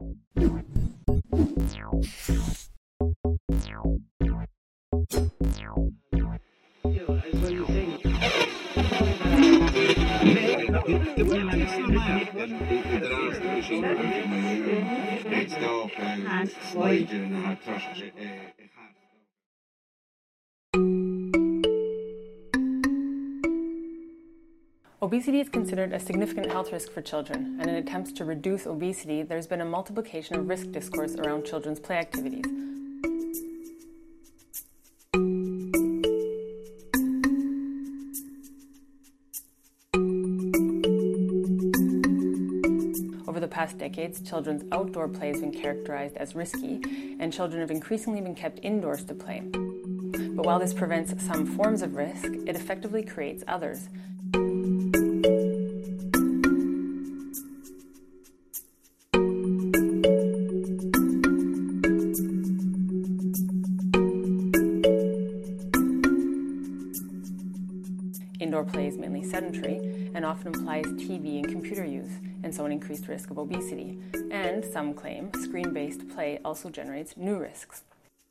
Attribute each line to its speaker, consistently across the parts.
Speaker 1: Obesity is considered a significant health risk for children, and in attempts to reduce obesity, there's been a multiplication of risk discourse around children's play activities. Over the past decades, children's outdoor play has been characterized as risky, and children have increasingly been kept indoors to play. But while this prevents some forms of risk, it effectively creates others. Indoor play is mainly sedentary and often implies TV and computer use, and so an increased risk of obesity. And some claim screen-based play also generates new risks.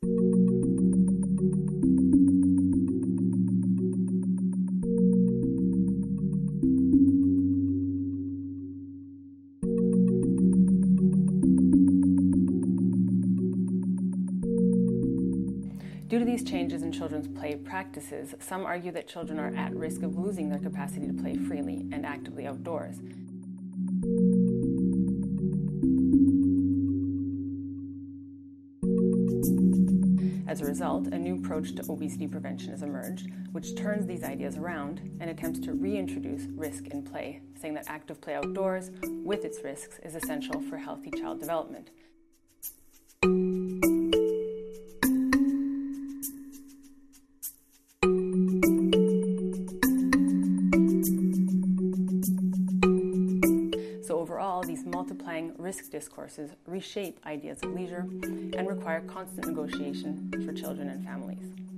Speaker 1: Due to these changes in children's play practices, some argue that children are at risk of losing their capacity to play freely and actively outdoors. As a result, a new approach to obesity prevention has emerged, which turns these ideas around and attempts to reintroduce risk in play, saying that active play outdoors, with its risks, is essential for healthy child development. So overall, these multiplying risk discourses reshape ideas of leisure and require constant negotiation for children and families.